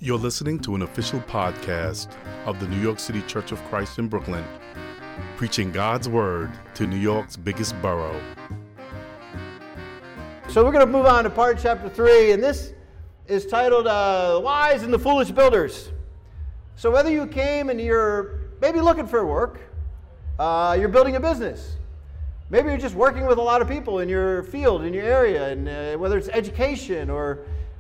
You're listening to an official podcast of the New York City Church of Christ in Brooklyn, preaching God's Word to New York's biggest borough. So we're going to move on to chapter 3, and this is titled The Wise and the Foolish Builders. So whether you came and you're maybe looking for work, you're building a business, maybe you're just working with a lot of people in your field, in your area, and whether it's education or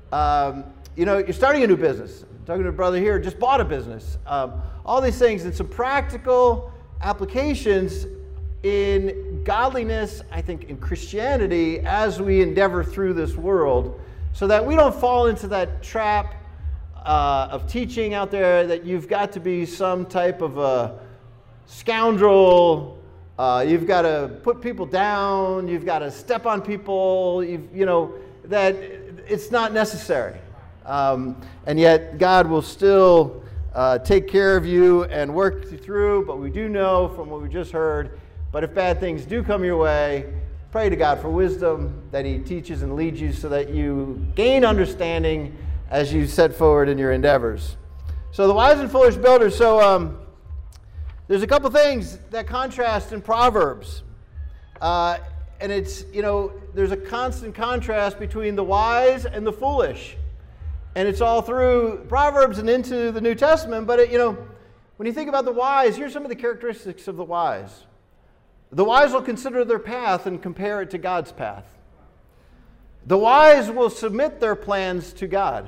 you're starting a new business. I'm talking to a brother here, just bought a business. All these things and some practical applications in godliness, I think in Christianity, as we endeavor through this world, so that we don't fall into that trap of teaching out there that you've got to be some type of a scoundrel, you've got to put people down, you've got to step on people, that it's not necessary. And yet God will still take care of you and work you through, but we do know from what we just heard, but if bad things do come your way, pray to God for wisdom, that He teaches and leads you so that you gain understanding as you set forward in your endeavors. So the wise and foolish builders, there's a couple things that contrast in Proverbs. And it's, there's a constant contrast between the wise and the foolish. And it's all through Proverbs and into the New Testament. But, when you think about the wise, here's some of the characteristics of the wise. The wise will consider their path and compare it to God's path. The wise will submit their plans to God.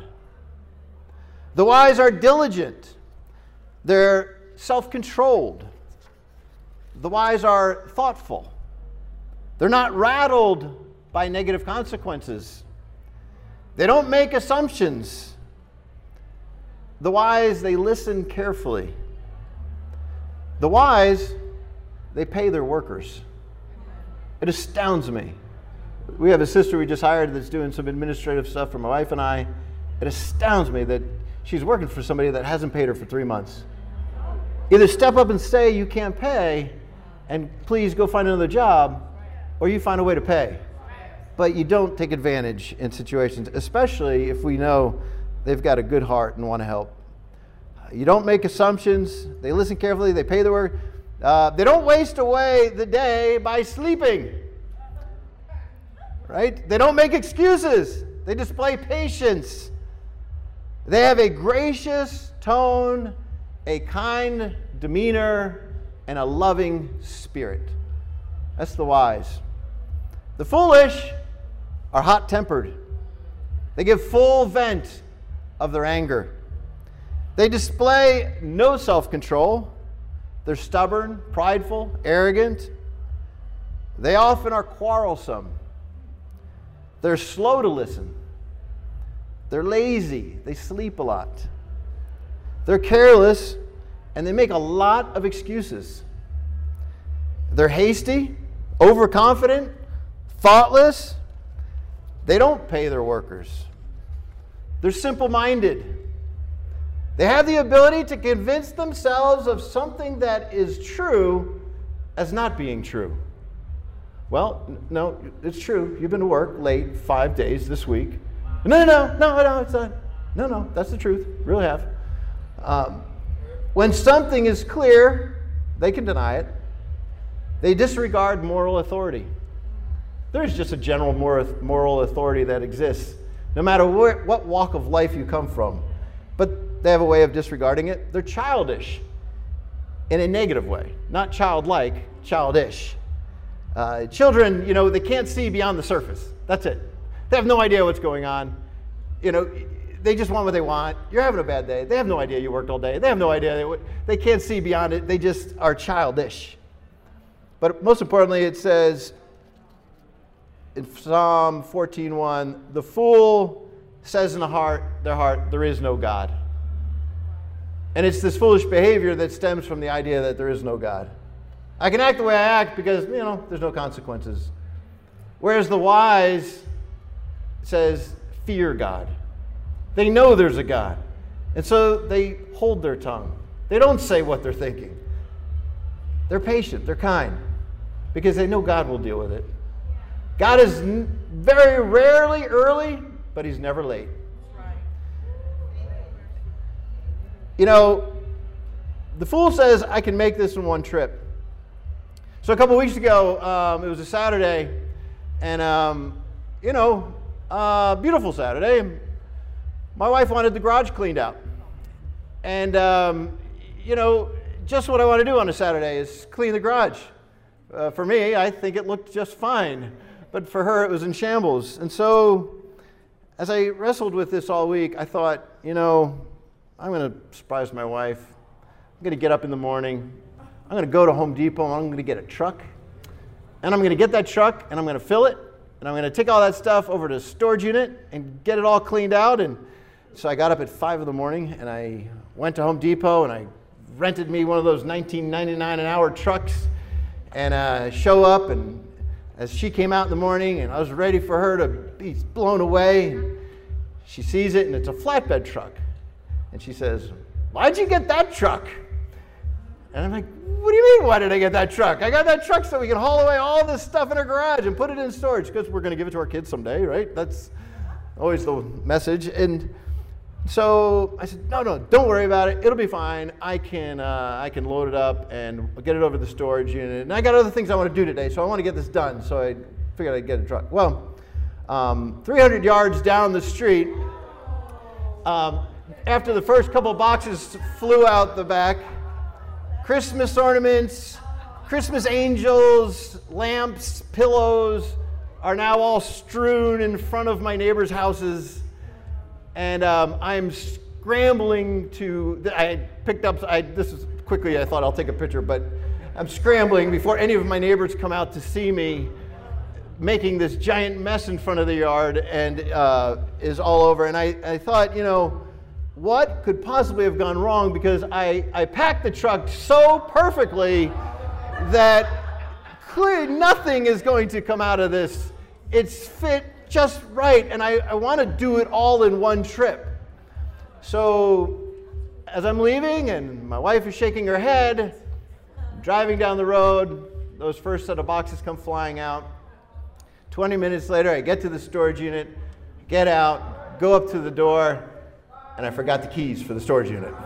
The wise are diligent. They're self-controlled. The wise are thoughtful. They're not rattled by negative consequences. They don't make assumptions. The wise, they listen carefully. The wise, they pay their workers. It astounds me. We have a sister we just hired that's doing some administrative stuff for my wife and I. It astounds me that she's working for somebody that hasn't paid her for 3 months. Either step up and say you can't pay and please go find another job, or you find a way to pay. But you don't take advantage in situations, especially if we know they've got a good heart and want to help. You don't make assumptions. They listen carefully. They pay their work. They don't waste away the day by sleeping. Right? They don't make excuses. They display patience. They have a gracious tone, a kind demeanor, and a loving spirit. That's the wise. The foolish are hot-tempered. They give full vent of their anger. They display no self-control. They're stubborn, prideful, arrogant. They often are quarrelsome. They're slow to listen. They're lazy. They sleep a lot. They're careless, and they make a lot of excuses. They're hasty, overconfident, thoughtless. They don't pay their workers. They're simple-minded. They have the ability to convince themselves of something that is true as not being true. Well, no, it's true. You've been to work late 5 days this week. No, it's not. No, that's the truth. Really have. When something is clear, they can deny it. They disregard moral authority. There's just a general moral authority that exists, no matter what walk of life you come from. But they have a way of disregarding it. They're childish in a negative way, not childlike, childish. Children, they can't see beyond the surface. That's it. They have no idea what's going on. They just want what they want. You're having a bad day. They have no idea you worked all day. They have no idea. They can't see beyond it. They just are childish. But most importantly, it says in Psalm 14:1, the fool says in their heart, there is no God. And it's this foolish behavior that stems from the idea that there is no God. I can act the way I act because, there's no consequences. Whereas the wise says, fear God. They know there's a God. And so they hold their tongue. They don't say what they're thinking. They're patient. They're kind. Because they know God will deal with it. God is very rarely early, but He's never late. You know, the fool says I can make this in one trip. So a couple weeks ago, it was a Saturday, and beautiful Saturday. My wife wanted the garage cleaned out. And, just what I want to do on a Saturday is clean the garage. For me, I think it looked just fine. But for her, it was in shambles. And so, as I wrestled with this all week, I thought, I'm going to surprise my wife. I'm going to get up in the morning. I'm going to go to Home Depot, and I'm going to get a truck. And I'm going to get that truck, and I'm going to fill it. And I'm going to take all that stuff over to the storage unit and get it all cleaned out. And so I got up at 5 in the morning, and I went to Home Depot, and I rented me one of those $19.99 an hour trucks, and show up, and as she came out in the morning, and I was ready for her to be blown away, and she sees it, and it's a flatbed truck. And she says, "Why'd you get that truck?" And I'm like, "What do you mean, why did I get that truck? I got that truck so we can haul away all this stuff in our garage and put it in storage, because we're going to give it to our kids someday, right?" That's always the message. And so I said, no, don't worry about it. It'll be fine. I can load it up and get it over to the storage unit. And I got other things I want to do today, so I want to get this done. So I figured I'd get a truck. Well, 300 yards down the street, after the first couple boxes flew out the back, Christmas ornaments, Christmas angels, lamps, pillows are now all strewn in front of my neighbors' houses. And I'm scrambling this is quickly, I thought I'll take a picture, but I'm scrambling before any of my neighbors come out to see me making this giant mess in front of the yard, and is all over. And I thought, what could possibly have gone wrong? Because I packed the truck so perfectly that clearly nothing is going to come out of this. It's fit just right, and I want to do it all in one trip. So as I'm leaving, and my wife is shaking her head, I'm driving down the road, those first set of boxes come flying out. 20 minutes later, I get to the storage unit, get out, go up to the door, and I forgot the keys for the storage unit.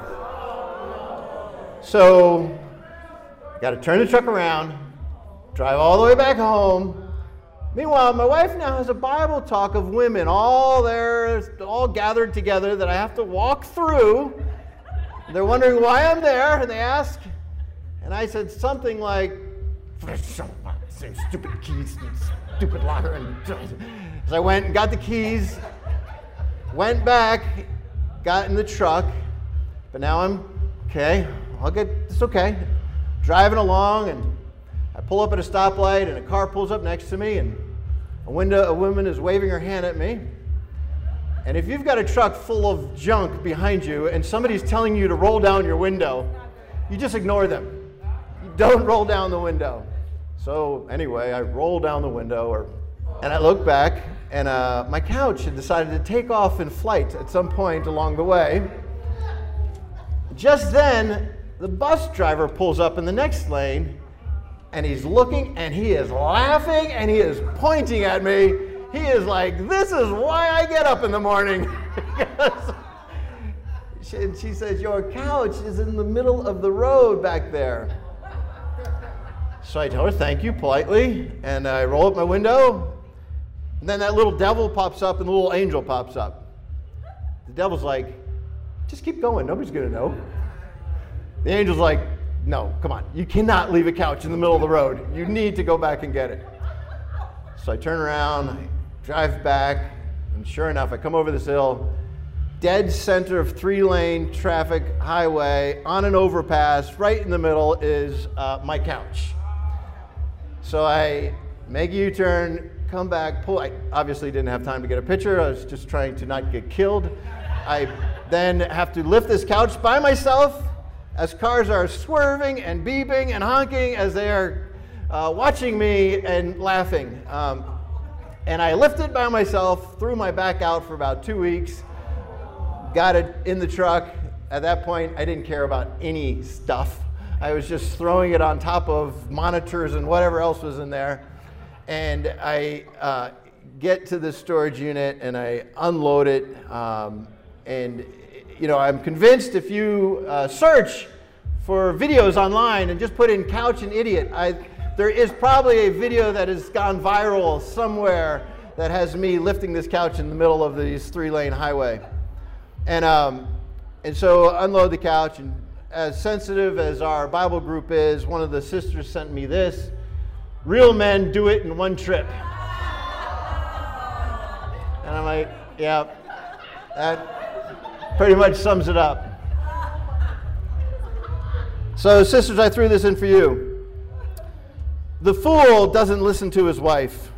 So I got to turn the truck around, drive all the way back home. Meanwhile, my wife now has a Bible talk of women all gathered together that I have to walk through. They're wondering why I'm there, and they ask, and I said something like, "Same stupid keys, stupid locker." And as I went and got the keys, went back, got in the truck, but now I'm okay. It's okay. Driving along, and I pull up at a stoplight, and a car pulls up next to me, and a woman is waving her hand at me. And if you've got a truck full of junk behind you and somebody's telling you to roll down your window, you just ignore them. You don't roll down the window. So anyway, I roll down the window, and I look back, and my couch had decided to take off in flight at some point along the way. Just then, the bus driver pulls up in the next lane, and he's looking, and he is laughing, and he is pointing at me. He is like, "This is why I get up in the morning." She says, "Your couch is in the middle of the road back there." So I tell her thank you politely, and I roll up my window, and then that little devil pops up, and the little angel pops up. The devil's like, "Just keep going, nobody's gonna know." The angel's like, "No, come on, you cannot leave a couch in the middle of the road. You need to go back and get it." So I turn around, I drive back, and sure enough, I come over this hill, dead center of 3-lane traffic highway, on an overpass, right in the middle is my couch. So I make a U-turn, come back, pull. I obviously didn't have time to get a picture. I was just trying to not get killed. I then have to lift this couch by myself as cars are swerving and beeping and honking as they are watching me and laughing. And I lift it by myself, threw my back out for about 2 weeks, got it in the truck. At that point, I didn't care about any stuff. I was just throwing it on top of monitors and whatever else was in there. And I get to the storage unit and I unload it. And I'm convinced if you search for videos online and just put in couch and idiot, there is probably a video that has gone viral somewhere that has me lifting this couch in the middle of this 3-lane highway. And so unload the couch, and as sensitive as our Bible group is, one of the sisters sent me this: real men do it in one trip. And I'm like, yeah, that pretty much sums it up. So sisters, I threw this in for you. The fool doesn't listen to his wife.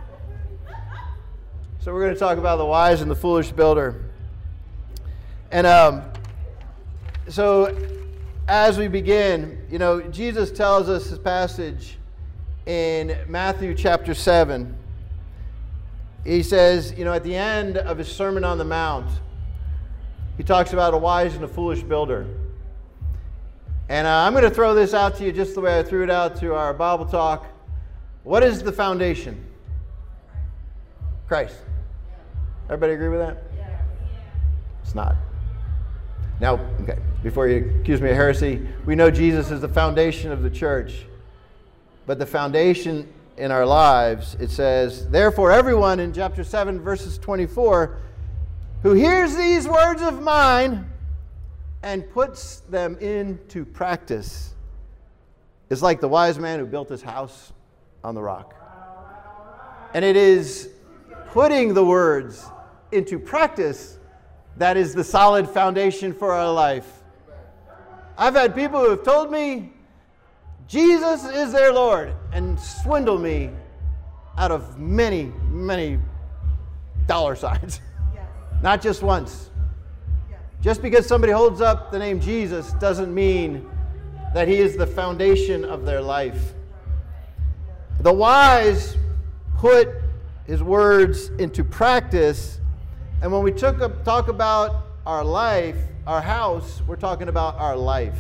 So we're going to talk about the wise and the foolish builder. And so as we begin, Jesus tells us this passage in Matthew chapter 7. He says, at the end of his Sermon on the Mount, he talks about a wise and a foolish builder. And I'm going to throw this out to you just the way I threw it out to our Bible talk. What is the foundation? Christ. Everybody agree with that? It's not. Now, okay, before you accuse me of heresy, we know Jesus is the foundation of the church. But the foundation in our lives, it says, therefore everyone in chapter 7, verses 24, who hears these words of mine and puts them into practice is like the wise man who built his house on the rock. And it is putting the words into practice that is the solid foundation for our life. I've had people who have told me Jesus is their Lord and swindle me out of many, many dollar signs. Yes. Not just once. Yes. Just because somebody holds up the name Jesus doesn't mean that he is the foundation of their life. The wise put his words into practice, and when we talk about our life, our house, we're talking about our life.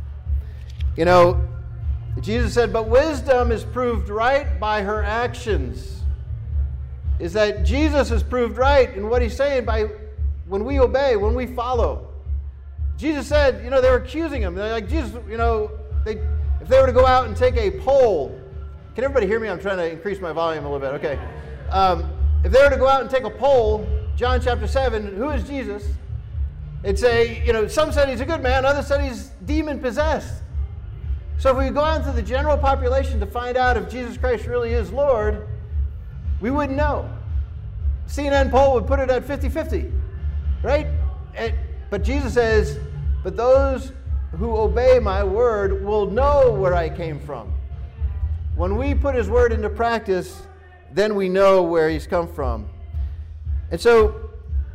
Jesus said, but wisdom is proved right by her actions. Is that Jesus is proved right in what he's saying by when we obey, when we follow. Jesus said, they were accusing him. They're like, Jesus, if they were to go out and take a poll, can everybody hear me? I'm trying to increase my volume a little bit. Okay. If they were to go out and take a poll, John chapter 7, who is Jesus? It'd say, some said he's a good man, others said he's demon-possessed. So if we go out into the general population to find out if Jesus Christ really is Lord, we wouldn't know. CNN poll would put it at 50-50, right? But Jesus says, but those who obey my word will know where I came from. When we put his word into practice, then we know where he's come from. And so,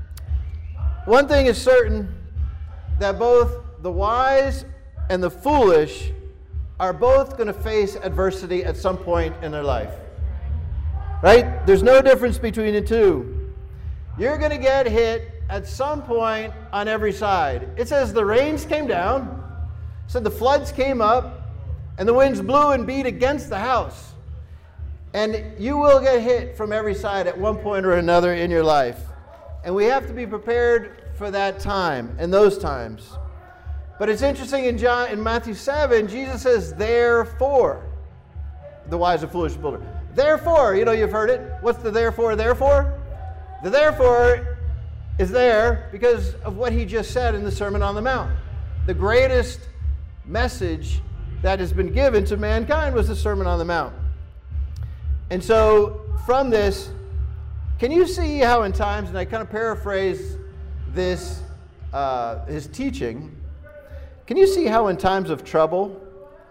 one thing is certain, that both the wise and the foolish are both going to face adversity at some point in their life. Right? There's no difference between the two. You're going to get hit at some point on every side. It says the rains came down, said the floods came up, and the winds blew and beat against the house. And you will get hit from every side at one point or another in your life. And we have to be prepared for that time and those times. But it's interesting in Matthew 7, Jesus says, therefore, the wise and foolish builder. Therefore, you've heard it. What's the therefore? The therefore is there because of what he just said in the Sermon on the Mount. The greatest message that has been given to mankind was the Sermon on the Mount. And so from this, can you see how in times, and I kind of paraphrase this, his teaching, can you see how in times of trouble,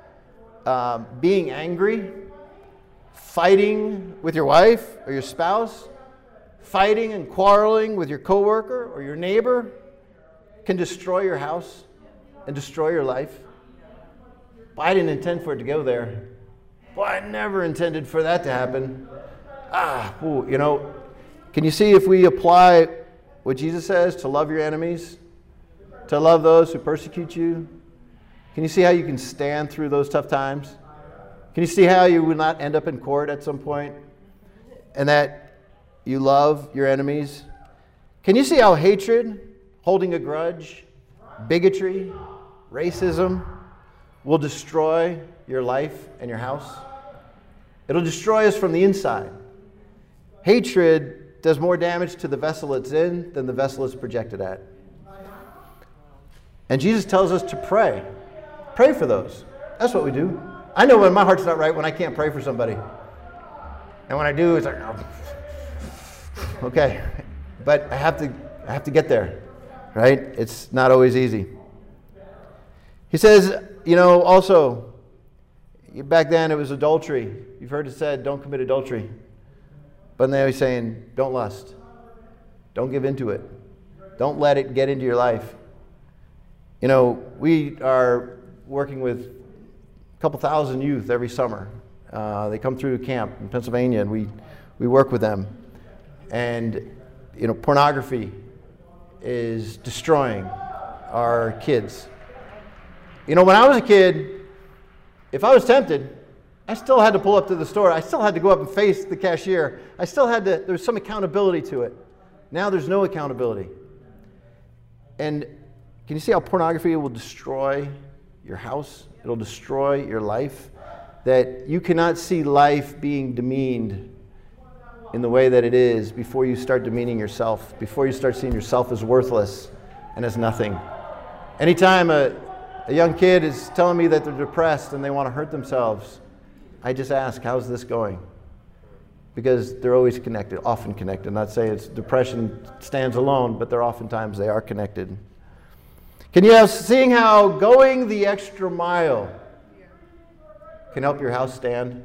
being angry, fighting with your wife or your spouse, fighting and quarreling with your coworker or your neighbor can destroy your house and destroy your life? Well, I didn't intend for it to go there. Well, I never intended for that to happen. Can you see if we apply what Jesus says to love your enemies, to love those who persecute you? Can you see how you can stand through those tough times? Can you see how you will not end up in court at some point and that you love your enemies? Can you see how hatred, holding a grudge, bigotry, racism will destroy your life and your house. It'll destroy us from the inside. Hatred does more damage to the vessel it's in than the vessel it's projected at. And Jesus tells us to pray. Pray for those. That's what we do. I know when my heart's not right when I can't pray for somebody. And when I do, it's like, oh, okay. But I have to get there, right? It's not always easy. He says, also, back then it was adultery. You've heard it said, don't commit adultery. But now he's saying, don't lust. Don't give into it. Don't let it get into your life. We are working with a couple thousand youth every summer. They come through camp in Pennsylvania, and we work with them. And, pornography is destroying our kids. When I was a kid, if I was tempted, I still had to pull up to the store. I still had to go up and face the cashier. There's some accountability to it. Now there's no accountability. And can you see how pornography will destroy your house? It'll destroy your life. That you cannot see life being demeaned in the way that it is before you start demeaning yourself, before you start seeing yourself as worthless and as nothing. Anytime a young kid is telling me that they're depressed and they want to hurt themselves, I just ask, how's this going? Because they're always connected, often connected. Not saying it's depression stands alone, but oftentimes they are connected. Can you have seeing how going the extra mile can help your house stand?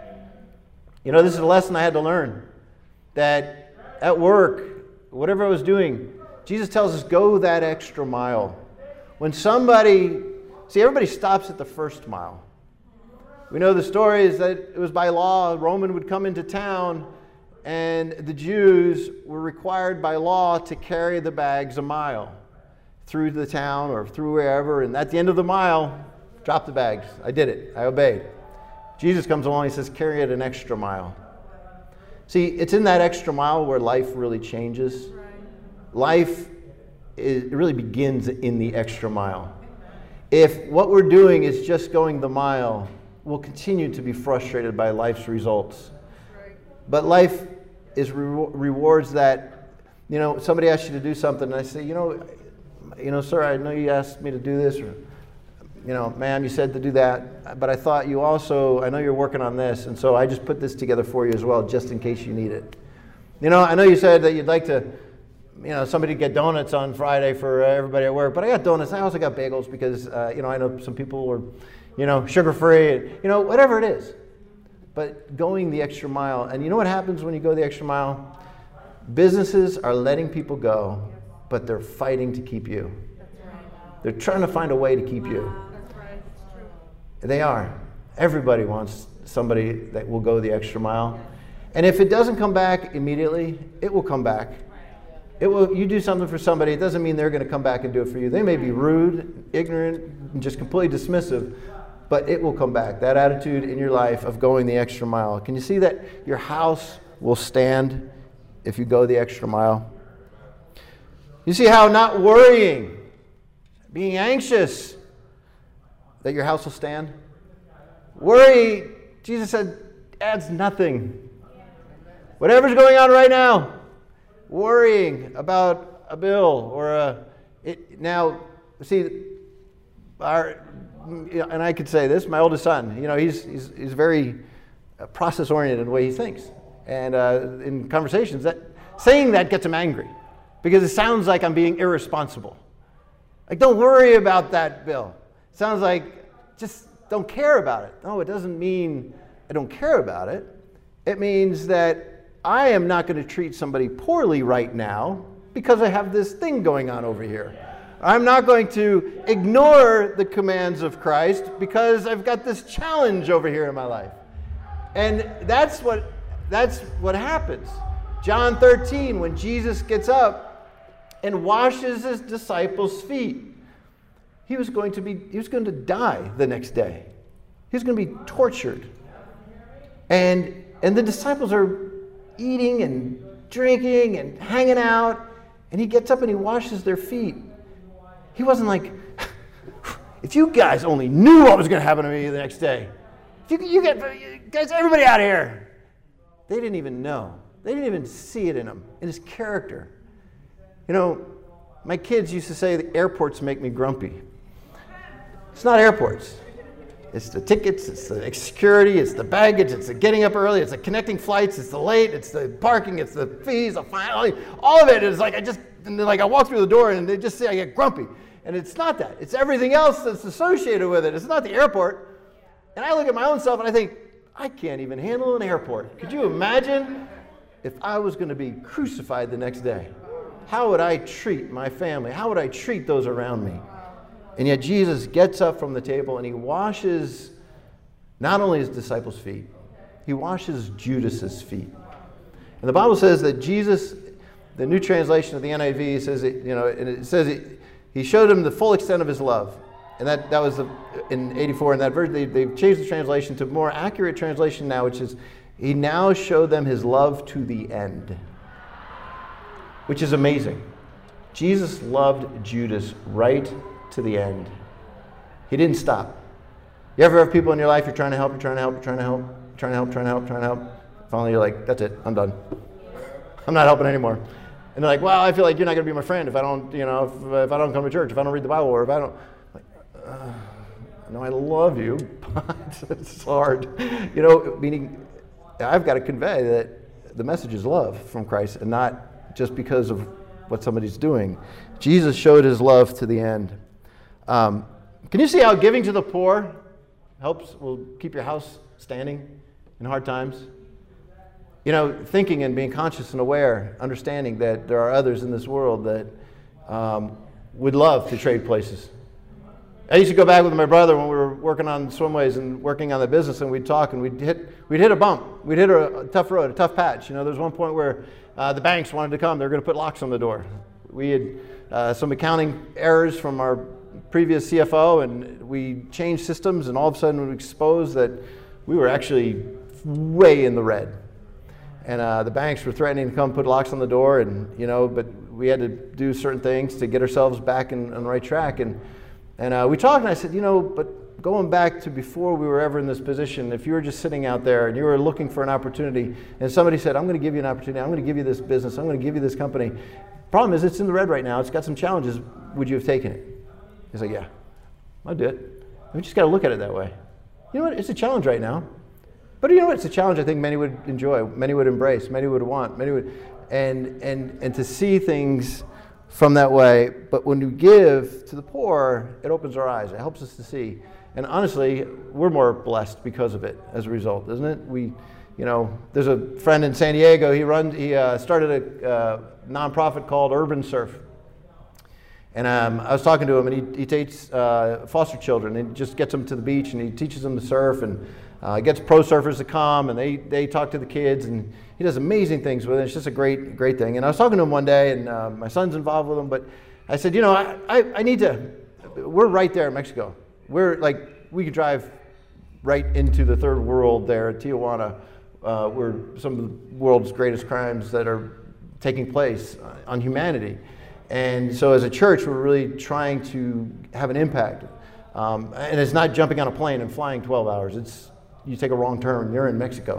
This is a lesson I had to learn. That at work, whatever I was doing, Jesus tells us, go that extra mile. When everybody stops at the first mile. We know the story is that it was by law, a Roman would come into town, and the Jews were required by law to carry the bags a mile through the town or through wherever, and at the end of the mile, drop the bags. I did it. I obeyed. Jesus comes along and says, carry it an extra mile. See, it's in that extra mile where life really changes. Life it really begins in the extra mile. If what we're doing is just going the mile, we'll continue to be frustrated by life's results. But life is rewards that, somebody asks you to do something, and I say, sir, I know you asked me to do this, or, ma'am, you said to do that, but I thought I know you're working on this, and so I just put this together for you as well, just in case you need it. I know you said that you'd like to, somebody get donuts on Friday for everybody at work, but I got donuts. I also got bagels because, I know some people are, sugar-free, and, whatever it is. But going the extra mile, and you know what happens when you go the extra mile? Businesses are letting people go, but they're fighting to keep you. They're trying to find a way to keep you. They are. Everybody wants somebody that will go the extra mile. And if it doesn't come back immediately, it will come back. You do something for somebody, it doesn't mean they're going to come back and do it for you. They may be rude, ignorant, and just completely dismissive, but it will come back. That attitude in your life of going the extra mile. Can you see that your house will stand if you go the extra mile? You see how not worrying, being anxious, that your house will stand? Worry, Jesus said, adds nothing. Whatever's going on right now, worrying about a bill or and I could say this, my oldest son, he's very process-oriented in the way he thinks. And in conversations, saying that gets him angry because it sounds like I'm being irresponsible. Like, don't worry about that bill. It sounds like just don't care about it. No, it doesn't mean I don't care about it. It means that I am not going to treat somebody poorly right now because I have this thing going on over here. I'm not going to ignore the commands of Christ because I've got this challenge over here in my life. And that's what happens. John 13, when Jesus gets up and washes his disciples' feet, he was going to die the next day. He was going to be tortured. And the disciples are eating and drinking and hanging out, and he gets up and he washes their feet. He wasn't like, if you guys only knew what was going to happen to me the next day. You guys, everybody out of here. They didn't even know. They didn't even see it in him, in his character. You know, my kids used to say the airports make me grumpy. It's not airports. It's the tickets, it's the security, it's the baggage, it's the getting up early, it's the connecting flights, it's the late, it's the parking, it's the fees, the fine, all of it is like I walk through the door and they just say I get grumpy. And it's not that. It's everything else that's associated with it. It's not the airport. And I look at my own self and I think, I can't even handle an airport. Could you imagine if I was going to be crucified the next day? How would I treat my family? How would I treat those around me? And yet Jesus gets up from the table and he washes not only his disciples' feet, he washes Judas's feet. And the Bible says that Jesus, the New Translation of the NIV says, it says he showed him the full extent of his love. And that was in 84 in that version. They've changed the translation to a more accurate translation now, which is he now showed them his love to the end, which is amazing. Jesus loved Judas right to the end. He didn't stop. You ever have people in your life you're trying to help, finally you're like, that's it, I'm done. I'm not helping anymore. And they're like, well, I feel like you're not going to be my friend if I don't, if I don't come to church, if I don't read the Bible, or if I don't. No, I love you, but it's hard. Meaning I've got to convey that the message is love from Christ and not just because of what somebody's doing. Jesus showed his love to the end. Can you see how giving to the poor will keep your house standing in hard times? Thinking and being conscious and aware, understanding that there are others in this world that would love to trade places. I used to go back with my brother when we were working on swimways and working on the business, and we'd talk, and we'd hit a bump. We'd hit a tough road, a tough patch. There was one point where the banks wanted to come. They were going to put locks on the door. We had some accounting errors from our previous CFO, and we changed systems, and all of a sudden we exposed that we were actually way in the red. And the banks were threatening to come put locks on the door, and but we had to do certain things to get ourselves back on the right track. And we talked, and I said, but going back to before we were ever in this position, if you were just sitting out there and you were looking for an opportunity, and somebody said, I'm going to give you an opportunity, I'm going to give you this business, I'm going to give you this company. Problem is, it's in the red right now, it's got some challenges, would you have taken it? He's like, yeah, I'll do it. We just got to look at it that way. You know what, it's a challenge right now. But it's a challenge I think many would enjoy, many would embrace, many would want, many would, and to see things from that way. But when you give to the poor, it opens our eyes. It helps us to see. And honestly, we're more blessed because of it as a result, isn't it? There's a friend in San Diego. He started a nonprofit called Urban Surf. And I was talking to him, and he takes foster children and just gets them to the beach, and he teaches them to surf, and gets pro surfers to come, and they talk to the kids, and he does amazing things with it. It's just a great thing. And I was talking to him one day, and my son's involved with him, but I said, I need to, we're right there in Mexico. We could drive right into the third world there at Tijuana, where some of the world's greatest crimes that are taking place on humanity. And so as a church, we're really trying to have an impact. And it's not jumping on a plane and flying 12 hours. It's you take a wrong turn, you're in Mexico.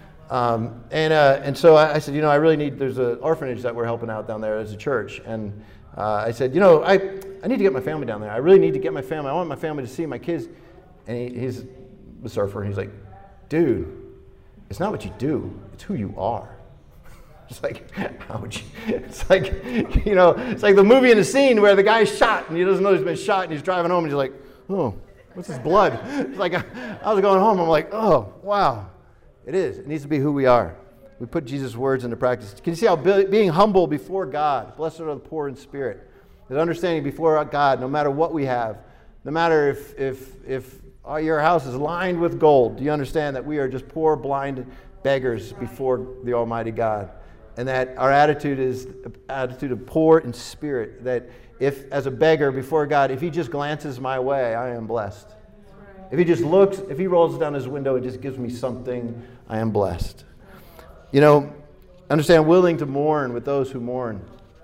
And so I said, I really need, there's an orphanage that we're helping out down there as a church. And I said, I need to get my family down there. I really need to get my family. I want my family to see my kids. And he's a surfer. And he's like, dude, it's not what you do. It's who you are. It's like, ouch. It's like, it's like the movie in the scene where the guy's shot and he doesn't know he's been shot and he's driving home and he's like, oh, what's his blood? It's like, I was going home, I'm like, oh, wow. It is. It needs to be who we are. We put Jesus' words into practice. Can you see how being humble before God, blessed are the poor in spirit, is understanding before God, no matter what we have, no matter if your house is lined with gold, do you understand that we are just poor, blind beggars before the Almighty God? And that our attitude is an attitude of poor in spirit, that if, as a beggar before God, if he just glances my way, I am blessed. If he just looks, if he rolls down his window and just gives me something, I am blessed. Understand, willing to mourn with those who mourn.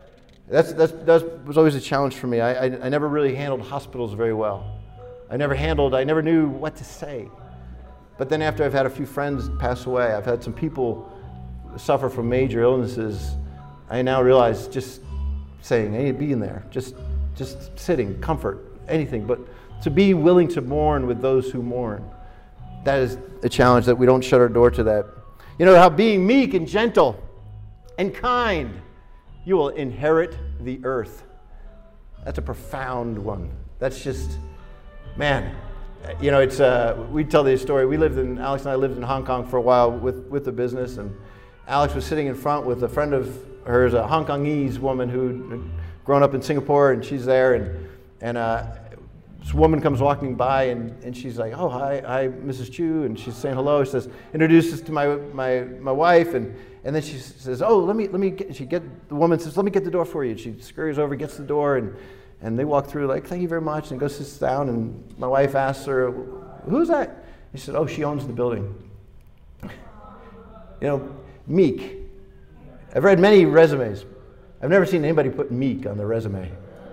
That was always a challenge for me. I never really handled hospitals very well. I never knew what to say. But then after I've had a few friends pass away, I've had some people suffer from major illnesses, I now realize just saying, hey, being there, just sitting, comfort, anything, but to be willing to mourn with those who mourn. That is a challenge, that we don't shut our door to that. You know how being meek and gentle and kind, you will inherit the earth. That's a profound one. That's just, man, you know, it's, we tell this story. Alex and I lived in Hong Kong for a while with the business, and Alex was sitting in front with a friend of hers, a Hong Kongese woman who'd grown up in Singapore, and she's there, and this woman comes walking by, and she's like, oh, hi, Mrs. Chu, and she's saying hello. She says, introduces to my wife, and then she says, oh, the woman says, let me get the door for you. And she scurries over, gets the door, and they walk through like, thank you very much, and goes sits down, and my wife asks her, who's that? And she said, oh, she owns the building. You know, meek. I've read many resumes. I've never seen anybody put meek on their resume.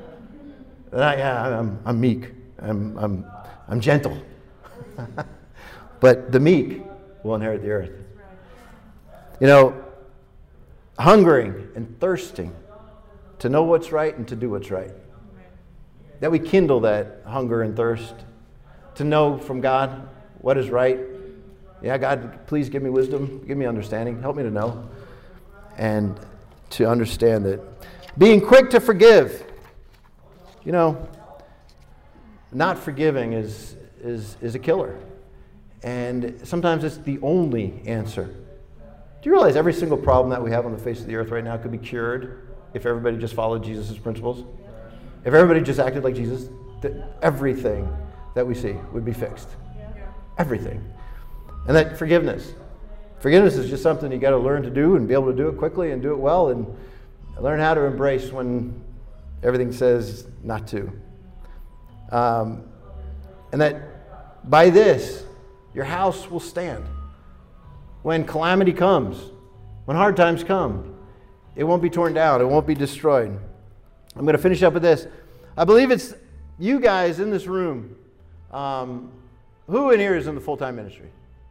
I'm meek. I'm gentle. But the meek will inherit the earth. You know, hungering and thirsting to know what's right and to do what's right. That we kindle that hunger and thirst to know from God what is right. Yeah, God, please give me wisdom, give me understanding, help me to know. And to understand that being quick to forgive, you know, not forgiving is a killer. And sometimes it's the only answer. Do you realize every single problem that we have on the face of the earth right now could be cured if everybody just followed Jesus' principles? If everybody just acted like Jesus, that everything that we see would be fixed. Everything. And that forgiveness is just something you got to learn to do and be able to do it quickly and do it well, and learn how to embrace when everything says not to. And that by this, your house will stand. When calamity comes, when hard times come, it won't be torn down, it won't be destroyed. I'm going to finish up with this. I believe it's you guys in this room. Who in here is in the full-time ministry?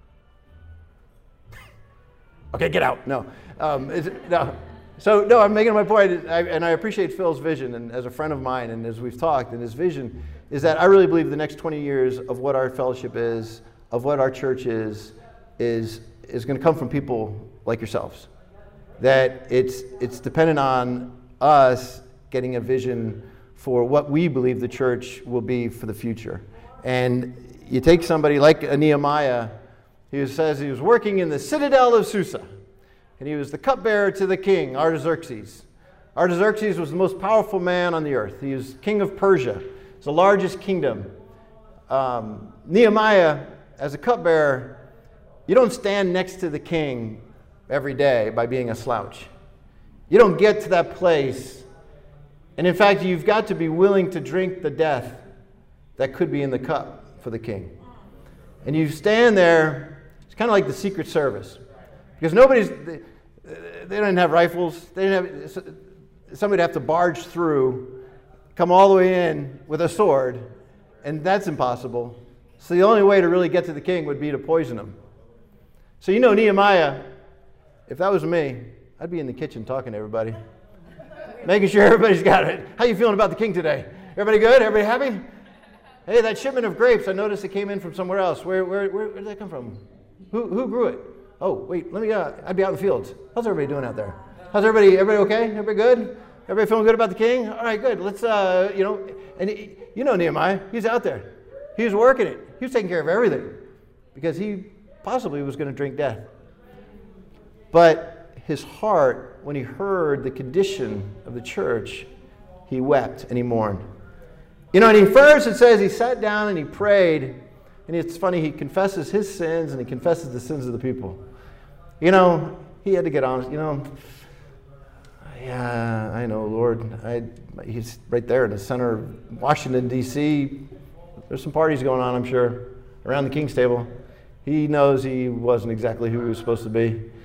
Okay, get out. No. No. So, no, I'm making my point, and I appreciate Phil's vision, and as a friend of mine, and as we've talked, and his vision is that I really believe the next 20 years of what our fellowship is, of what our church is going to come from people like yourselves. That it's dependent on us getting a vision for what we believe the church will be for the future. And you take somebody like a Nehemiah, who says he was working in the citadel of Susa, and he was the cupbearer to the king, Artaxerxes. Artaxerxes was the most powerful man on the earth. He was king of Persia. It's the largest kingdom. Nehemiah, as a cupbearer, you don't stand next to the king every day by being a slouch. You don't get to that place. And in fact, you've got to be willing to drink the death that could be in the cup for the king. And you stand there. It's kind of like the Secret Service, because they didn't have rifles. They didn't have, somebody'd have to barge through, come all the way in with a sword, and that's impossible. So the only way to really get to the king would be to poison him. So you know Nehemiah, if that was me, I'd be in the kitchen talking to everybody, making sure everybody's got it. How you feeling about the king today? Everybody good? Everybody happy? Hey, that shipment of grapes, I noticed it came in from somewhere else. Where did that come from? Who grew it? Oh, wait, I'd be out in the fields. How's everybody doing out there? How's everybody okay? Everybody good? Everybody feeling good about the king? All right, good. Let's, Nehemiah, he's out there. He was working it. He was taking care of everything because he possibly was going to drink death. But his heart, when he heard the condition of the church, he wept and he mourned. You know, and first it says he sat down and he prayed. And it's funny, he confesses his sins and he confesses the sins of the people. You know, he had to get honest. You know, yeah, I know, Lord. He's right there in the center of Washington, D.C. There's some parties going on, I'm sure, around the king's table. He knows he wasn't exactly who he was supposed to be.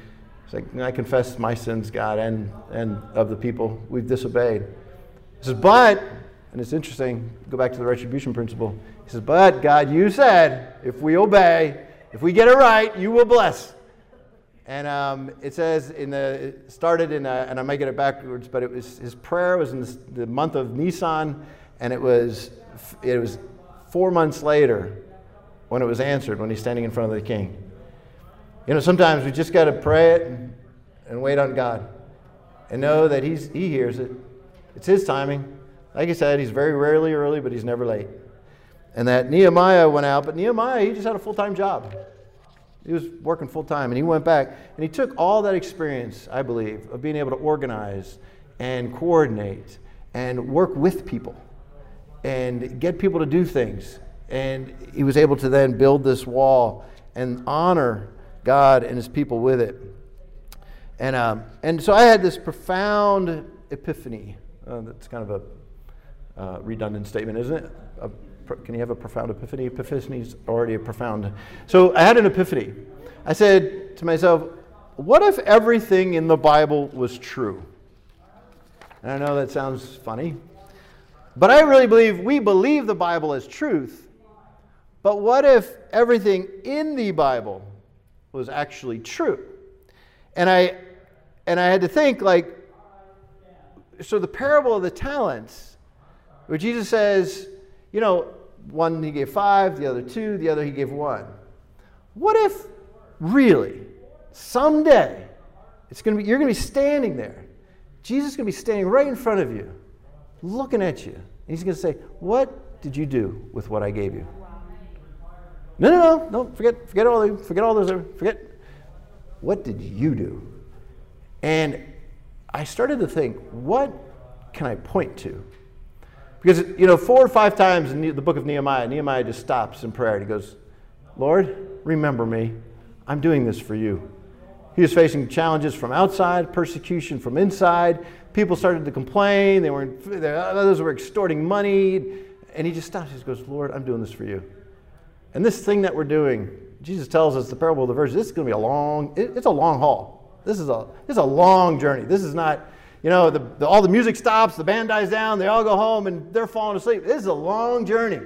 He's like, I confess my sins, God, and of the people we've disobeyed. He says, but, and it's interesting, go back to the retribution principle. He says, but God, you said, if we obey, if we get it right, you will bless. And it says, it started in, and I might get it backwards, but it was, his prayer was in the month of Nisan, and it was 4 months later when it was answered, when he's standing in front of the king. You know, sometimes we just got to pray it and wait on God and know that he hears it. It's his timing. Like I said, he's very rarely early, but he's never late. And that Nehemiah went out, but Nehemiah, he just had a full-time job. He was working full-time, and he went back, and he took all that experience, I believe, of being able to organize and coordinate and work with people and get people to do things. And he was able to then build this wall and honor God and his people with it. And so I had this profound epiphany. That's kind of a redundant statement, isn't it? Can you have a profound epiphany? Epiphany's already a profound. So I had an epiphany. I said to myself, what if everything in the Bible was true? And I know that sounds funny, but I really believe we believe the Bible as truth. But what if everything in the Bible was actually true? And I had to think, like, so the parable of the talents, where Jesus says, you know, one he gave 5, the other 2, the other he gave 1. What if really someday you're going to be standing there, Jesus is going to be standing right in front of you, looking at you, and he's going to say, what did you do with what I gave you? No, forget all those, what did you do? And I started to think, what can I point to? Because, you know, 4 or 5 times in the book of Nehemiah just stops in prayer and he goes, Lord, remember me. I'm doing this for you. He was facing challenges from outside, persecution from inside. People started to complain. Others were extorting money. And he just stops. He goes, Lord, I'm doing this for you. And this thing that we're doing, Jesus tells us, the parable of the virgin, this is going to be it's a long haul. This is a long journey. This is not, you know, all the music stops, the band dies down, they all go home, and they're falling asleep. This is a long journey.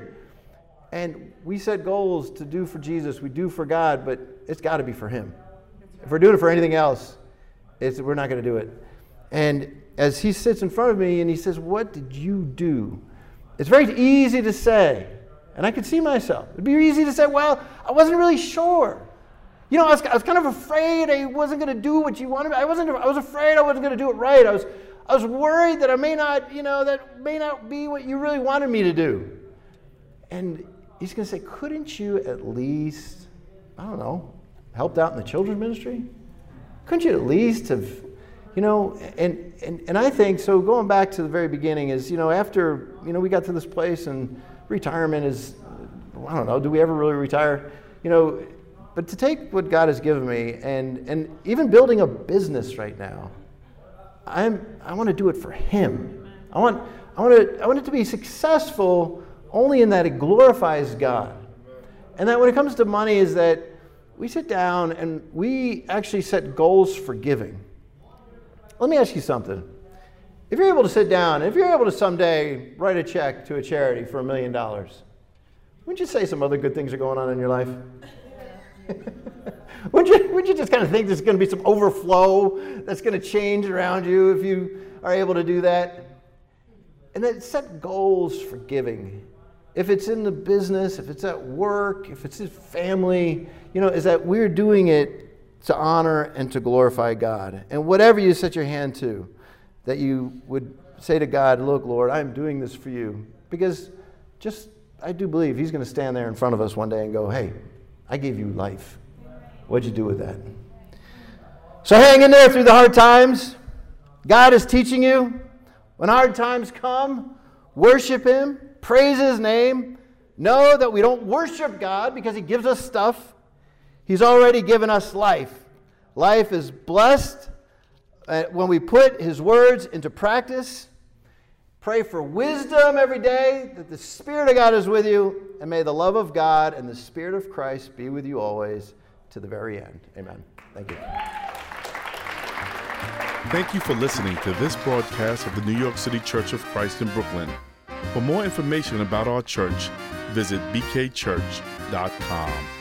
And we set goals to do for Jesus, we do for God, but it's got to be for him. If we're doing it for anything else, we're not going to do it. And as he sits in front of me and he says, what did you do? It's very easy to say, and I could see myself. It'd be easy to say, well, I wasn't really sure. You know, I was kind of afraid I wasn't going to do what you wanted. I was afraid I wasn't going to do it right. I was worried that I may not, you know, that may not be what you really wanted me to do. And he's going to say, couldn't you at least, I don't know, helped out in the children's ministry? Couldn't you at least have, you know, and I think, so going back to the very beginning is, you know, after, you know, we got to this place and retirement is, I don't know, do we ever really retire? You know, but to take what God has given me and even building a business right now, I want to do it for him. I want it to be successful only in that it glorifies God. And that when it comes to money is that we sit down and we actually set goals for giving. Let me ask you something. If you're able to sit down, if you're able to someday write a check to a charity for $1 million, wouldn't you say some other good things are going on in your life? Wouldn't you just kind of think there's going to be some overflow that's going to change around you if you are able to do that? And then set goals for giving. If it's in the business, if it's at work, if it's his family, you know, is that we're doing it to honor and to glorify God. And whatever you set your hand to, that you would say to God, look, Lord, I'm doing this for you. Because I do believe he's going to stand there in front of us one day and go, hey, I gave you life. What'd you do with that? So hang in there through the hard times. God is teaching you. When hard times come, worship him, praise his name. Know that we don't worship God because he gives us stuff. He's already given us life. Life is blessed when we put his words into practice. Pray for wisdom every day, that the Spirit of God is with you, and may the love of God and the Spirit of Christ be with you always to the very end. Amen. Thank you. Thank you for listening to this broadcast of the New York City Church of Christ in Brooklyn. For more information about our church, visit bkchurch.com.